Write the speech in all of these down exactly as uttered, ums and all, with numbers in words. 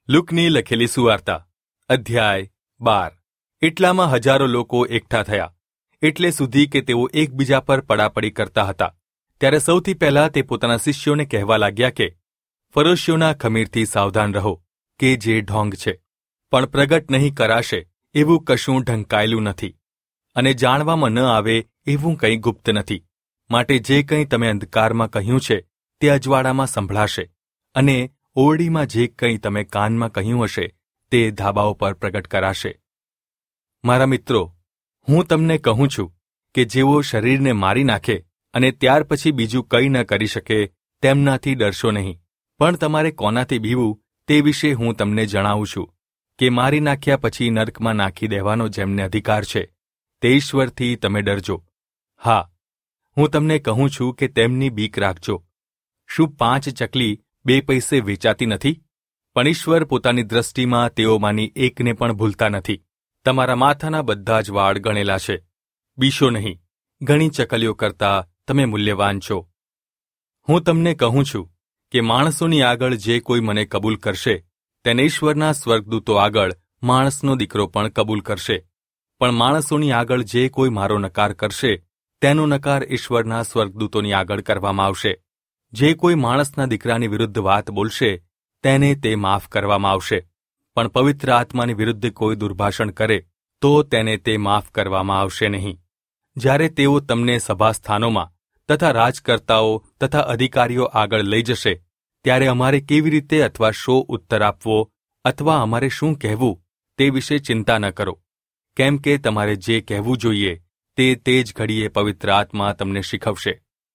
લુકની લખેલી સુવાર્તા અધ્યાય બાર. એટલામાં હજારો લોકો એકઠા થયા, એટલે સુધી કે તેઓ એકબીજા પર પડાપડી કરતા હતા. ત્યારે સૌથી પહેલા તે પોતાના શિષ્યોને કહેવા લાગ્યા કે ફરોશીઓના ખમીરથી સાવધાન રહો, કે જે ઢોંગ છે, પણ પ્રગટ નહીં કરાશે એવું કશું ઢંકાયેલું નથી, અને જાણવામાં ન આવે એવું કંઈ ગુપ્ત નથી. માટે જે કંઈ તમે અંધકારમાં કહ્યું છે તે અજવાળામાં સંભળાશે, અને ઓરડીમાં જે કંઈ તમે કાનમાં કહ્યું હશે તે ધાબાઓ પર પ્રગટ કરાશે. મારા મિત્રો, હું તમને કહું છું કે જેઓ શરીરને મારી નાખે અને ત્યાર પછી બીજું કંઈ ન કરી શકે તેમનાથી ડરશો નહીં. પણ તમારે કોનાથી બીવું તે વિશે હું તમને જણાવું છું કે મારી નાખ્યા પછી નર્કમાં નાખી દેવાનો જેમને અધિકાર છે તે ઈશ્વરથી તમે ડરજો. હા, હું તમને કહું છું કે તેમની બીક રાખજો. શું પાંચ ચકલી બે પૈસે વેચાતી નથી? પણ ઈશ્વર પોતાની દ્રષ્ટિમાં તેઓમાંની એકને પણ ભૂલતા નથી. તમારા માથાના બધા જ વાળ ગણેલા છે. બીશો નહીં, ઘણી ચકલીઓ કરતાં તમે મૂલ્યવાન છો. હું તમને કહું છું કે માણસોની આગળ જે કોઈ મને કબૂલ કરશે તેને ઈશ્વરના સ્વર્ગદૂતો આગળ માણસનો દીકરો પણ કબૂલ કરશે. પણ માણસોની આગળ જે કોઈ મારો નકાર કરશે તેનો નકાર ઈશ્વરના સ્વર્ગદૂતોની આગળ કરવામાં આવશે. જે કોઈ માણસના દીકરાની વિરુદ્ધ વાત બોલશે તેને તે માફ કરવામાં આવશે, પણ પવિત્ર આત્માની વિરુદ્ધ કોઈ દુર્ભાષણ કરે તો તેને તે માફ કરવામાં આવશે નહીં. જ્યારે તેઓ તમને સભાસ્થાનોમાં તથા રાજકર્તાઓ તથા અધિકારીઓ આગળ લઈ જશે ત્યારે અમારે કેવી રીતે અથવા શો ઉત્તર આપવો અથવા અમારે શું કહેવું તે વિશે ચિંતા ન કરો, કેમ કે તમારે જે કહેવું જોઈએ તે તે જ ઘડીએ પવિત્ર આત્મા તમને શીખવશે.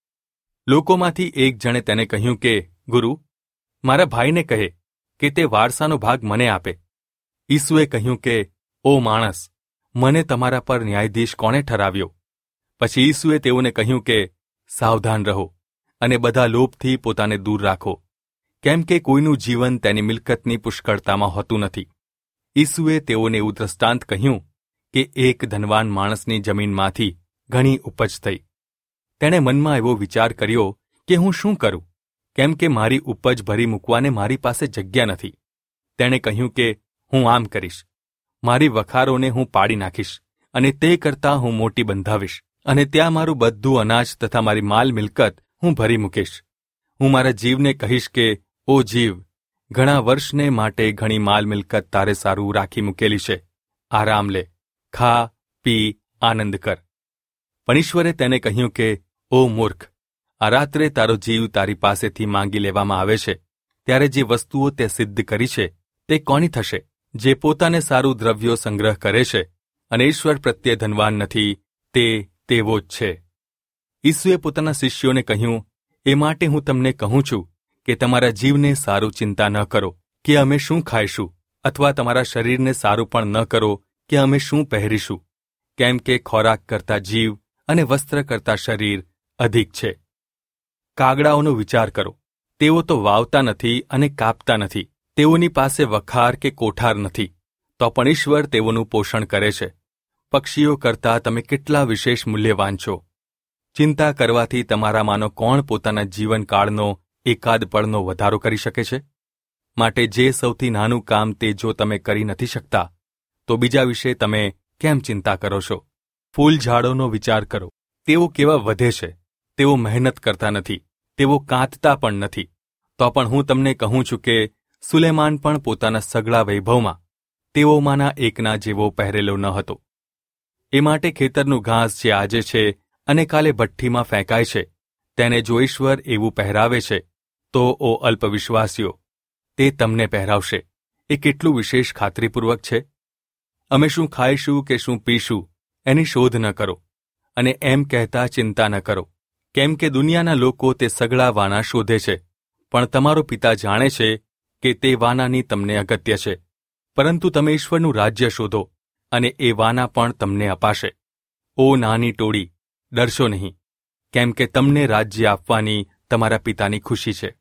લોકોમાંથી એક જણે તેને કહ્યું કે ગુરુ, મારા ભાઈને કહે કે તે વારસાનો ભાગ મને આપે. ઈસુએ કહ્યું કે ઓ માણસ, મને તમારા પર ન્યાયાધીશ કોણે ઠરાવ્યો? પછી ઈસુએ તેઓને કહ્યું કે સાવધાન રહો અને બધા લોભથી પોતાને દૂર રાખો, કેમ કે કોઈનું જીવન તેની મિલકતની પુષ્કળતામાં હોતું નથી. ઈસુએ તેઓને એવું દ્રષ્ટાંત કહ્યું કે એક ધનવાન માણસની જમીનમાંથી ઘણી ઉપજ થઈ. તેણે મનમાં એવો વિચાર કર્યો કે હું શું કરું, કેમ કે મારી ઉપજ ભરી મૂકવાને મારી પાસે જગ્યા નથી. તેણે કહ્યું કે હું આમ કરીશ, મારી વખારોને હું પાડી નાખીશ અને તે કરતાં હું મોટી બંધાવીશ, અને ત્યાં મારું બધું અનાજ તથા મારી માલ મિલકત હું ભરી મૂકીશ. હું મારા જીવને કહીશ કે ઓ જીવ, ઘણા વર્ષને માટે ઘણી માલ મિલકત તારે સારું રાખી મૂકેલી છે. આરામ લે, ખા પી આનંદ કર. પણ ઈશ્વરે તેને કહ્યું કે ઓ મૂર્ખ, આ રાત્રે તારો જીવ તારી પાસેથી માંગી લેવામાં આવે છે. ત્યારે જે વસ્તુઓ તે સિદ્ધ કરી છે તે કોની થશે? જે પોતાને સારું દ્રવ્યો સંગ્રહ કરે છે અને ઈશ્વર પ્રત્યે ધનવાન નથી, તે તેવો જ છે. ઈસુએ પોતાના શિષ્યોને કહ્યું, એ માટે હું તમને કહું છું કે તમારા જીવને સારું ચિંતા ન કરો કે અમે શું ખાઈશું, અથવા તમારા શરીરને સારું પણ ન કરો કે અમે શું પહેરીશું. કેમ કે ખોરાક કરતાં જીવ અને વસ્ત્ર કરતાં શરીર અધિક છે. કાગડાઓનો વિચાર કરો, તેઓ તો વાવતા નથી અને કાપતા નથી, તેઓની પાસે વખાર કે કોઠાર નથી, તો પણ ઈશ્વર તેઓનું પોષણ કરે છે. પક્ષીઓ કરતાં તમે કેટલા વિશેષ મૂલ્યવાન છો. ચિંતા કરવાથી તમારામાંનો કોણ પોતાના જીવનકાળનો એકાદ પળનો વધારો કરી શકે છે? માટે જે સૌથી નાનું કામ તે જો તમે કરી નથી શકતા તો બીજા વિશે તમે કેમ ચિંતા કરો છો? ફૂલ ઝાડોનો વિચાર કરો, તેઓ કેવા વધે છે, તેઓ મહેનત કરતા નથી, તેઓ કાંતતા પણ નથી. તો પણ હું તમને કહું છું કે સુલેમાન પણ પોતાના સગળા વૈભવમાં તેઓમાંના એકના જેવો પહેરેલો ન હતો. એ માટે ખેતરનું ઘાસ જે આજે છે અને કાલે ભઠ્ઠીમાં ફેંકાય છે, તેને જો ઈશ્વર એવું પહેરાવે છે તો ઓ અલ્પવિશ્વાસીઓ, તે તમને પહેરાવશે. એ કેટલું વિશેષ ખાતરીપૂર્વક છે. અમે શું ખાઈશું કે શું પીશું એની શોધ ન કરો, અને એમ કહેતા ચિંતા ન કરો, કેમ કે દુનિયાના લોકો તે સગળા વાના શોધે છે, પણ તમારો પિતા જાણે છે કે તે વાનાની તમને અગત્ય છે. પરંતુ તમે ઈશ્વરનું રાજ્ય શોધો અને એ વાના પણ તમને અપાશે. ઓ નાની ટોળી, ડરશો નહીં, કેમ કે તમને રાજ્ય આપવાની તમારા પિતાની ખુશી છે.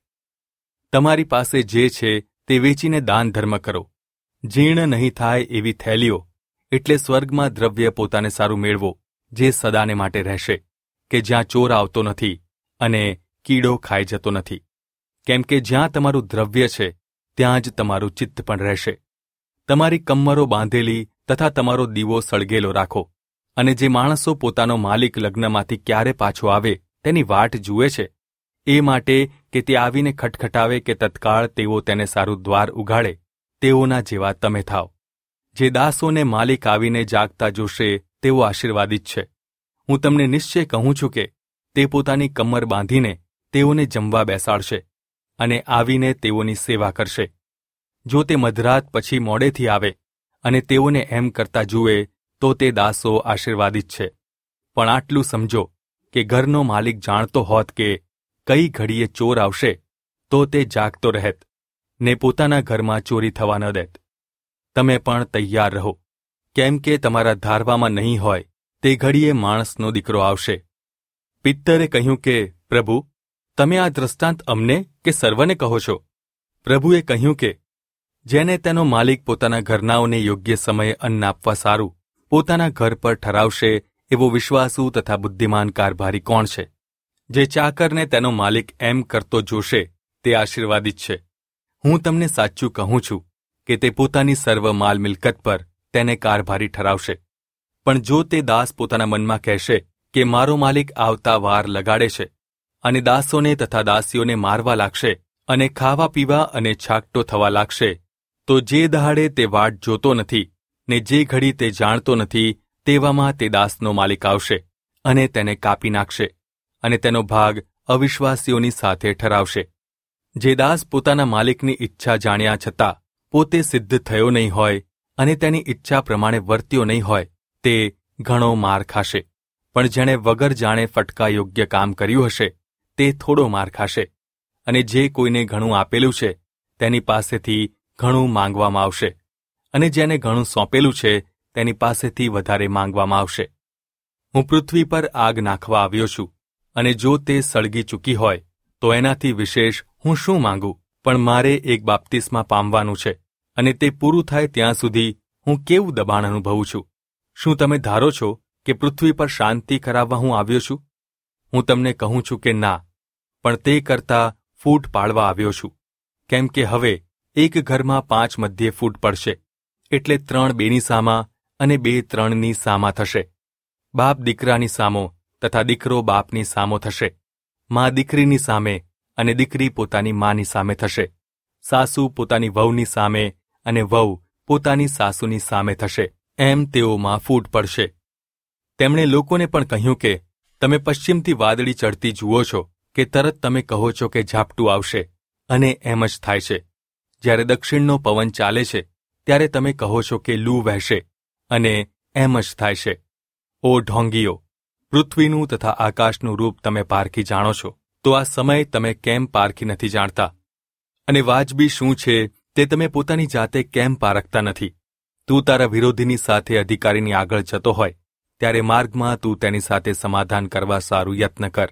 તમારી પાસે જે છે તે વેચીને દાન ધર્મ કરો. જીર્ણ નહીં થાય એવી થેલીઓ, એટલે સ્વર્ગમાં દ્રવ્ય પોતાને સારું મેળવો જે સદાને માટે રહેશે, કે જ્યાં ચોર આવતો નથી અને કીડો ખાઈ જતો નથી. કેમ કે જ્યાં તમારું દ્રવ્ય છે ત્યાં જ તમારું ચિત્ત પણ રહેશે. તમારી કમરો બાંધેલી તથા તમારો દીવો સળગેલો રાખો. અને જે માણસો પોતાનો માલિક લગ્નમાંથી ક્યારે પાછો આવે તેની વાટ જુએ છે, એ માટે કે તે આવીને ખટખટાવે કે તત્કાળ તેઓ તેને સારું દ્વાર ઉઘાડે, તેઓના જેવા તમે થાવ. જે દાસોને માલિક આવીને જાગતા જોશે તેઓ આશીર્વાદિત છે. હું તમને નિશ્ચય કહું છું કે તે પોતાની કમર બાંધીને તેઓને જમવા બેસાડશે અને આવીને તેઓની સેવા કરશે. જો તે મધરાત પછી મોડેથી આવે અને તેઓને એમ કરતા જુએ તો તે દાસો આશીર્વાદિત છે. પણ આટલું સમજો કે ઘરનો માલિક જાણતો હોત કે કઈ ઘડીએ ચોર આવશે તો તે જાગતો રહેત ને પોતાના ઘરમાં ચોરી થવા ન દેત. તમે પણ તૈયાર રહો, કેમ કે તમારા ધારવામાં નહીં હોય તે ઘડીએ માણસનો દીકરો આવશે. પિત્તરે કહ્યું કે, પ્રભુ, તમે આ દ્રષ્ટાંત અમને કે સર્વને કહો છો? પ્રભુએ કહ્યું કે, જેને તેનો માલિક પોતાના ઘરનાઓને યોગ્ય સમયે અન્ન આપવા સારું પોતાના ઘર પર ઠરાવશે એવો વિશ્વાસુ તથા બુદ્ધિમાન કારભારી કોણ છે? જે ચાકરને તેનો માલિક એમ કરતો જોશે તે આશીર્વાદિત છે. હું તમને સાચું કહું છું કે તે પોતાની સર્વ માલ મિલકત પર તેને કારભારી ઠરાવશે. પણ જો તે દાસ પોતાના મનમાં કહેશે કે મારો માલિક આવતા વાર લગાડે છે અને દાસોને તથા દાસીઓને મારવા લાગશે અને ખાવા પીવા અને છાકટો થવા લાગશે, તો જે દહાડે તે વાટ જોતો નથી ને જે ઘડી તે જાણતો નથી તેવામાં તે દાસનો માલિક આવશે અને તેને કાપી નાખશે અને તેનો ભાગ અવિશ્વાસીઓની સાથે ઠરાવશે. જે દાસ પોતાના માલિકની ઈચ્છા જાણ્યા છતાં પોતે સિદ્ધ થયો નહીં હોય અને તેની ઈચ્છા પ્રમાણે વર્ત્યો નહીં હોય તે ઘણો માર ખાશે. પણ જેણે વગર જાણે ફટકા યોગ્ય કામ કર્યું હશે તે થોડો માર ખાશે. અને જે કોઈને ઘણું આપેલું છે તેની પાસેથી ઘણું માંગવામાં આવશે અને જેને ઘણું સોંપેલું છે તેની પાસેથી વધારે માંગવામાં આવશે. હું પૃથ્વી પર આગ નાખવા આવ્યો છું અને જો તે સળગી ચૂકી હોય તો એનાથી વિશેષ હું શું માંગુ? પણ મારે એક બાપ્તિસ્મા પામવાનું છે અને તે પૂરું થાય ત્યાં સુધી હું કેવું દબાણ અનુભવું છું. શું તમે ધારો છો કે પૃથ્વી પર શાંતિ કરાવવા હું આવ્યો છું? હું તમને કહું છું કે ના, પણ તે કરતાં ફૂટ પાડવા આવ્યો છું. કેમ કે હવે એક ઘરમાં પાંચ મધ્યે ફૂટ પડશે, એટલે ત્રણ બેની સામા અને બે ત્રણની સામા થશે. બાપ દીકરાની સામો તથા દીકરો બાપની સામો થશે. મા દીકરીની સામે અને દીકરી પોતાની માની સામે થશે. સાસુ પોતાની વહુની સામે અને વહુ પોતાની સાસુની સામે થશે. એમ તેઓમાં ફૂટ પડશે. તેમણે લોકોને પણ કહ્યું કે તમે પશ્ચિમથી વાદળી ચડતી જુઓ છો કે તરત તમે કહો છો કે ઝાપટું આવશે, અને એમ જ થાય છે. જ્યારે દક્ષિણનો પવન ચાલે છે ત્યારે તમે કહો છો કે લૂ વહેશે, અને એમ જ થાય છે. ઓ ઢોંગીઓ, પૃથ્વીનું તથા આકાશનું રૂપ તમે પારખી જાણો છો, તો આ સમય તમે કેમ પારખી નથી જાણતા? અને વાજબી શું છે તે તમે પોતાની જાતે કેમ પારખતા નથી? તું તારા વિરોધીની સાથે અધિકારીની આગળ જતો હોય ત્યારે માર્ગમાં તું તેની સાથે સમાધાન કરવા સારું યત્ન કર.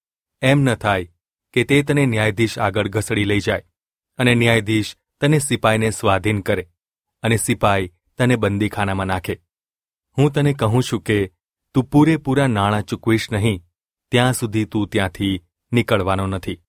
એમ ન થાય કે તે તને ન્યાયાધીશ આગળ ઘસડી લઈ જાય અને ન્યાયાધીશ તને સિપાઈને સ્વાધીન કરે અને સિપાઈ તને બંદીખાનામાં નાખે. હું તને કહું છું કે તું પૂરેપૂરા નાણાં ચૂકવીશ નહીં ત્યાં સુધી તું ત્યાંથી નીકળવાનો નથી.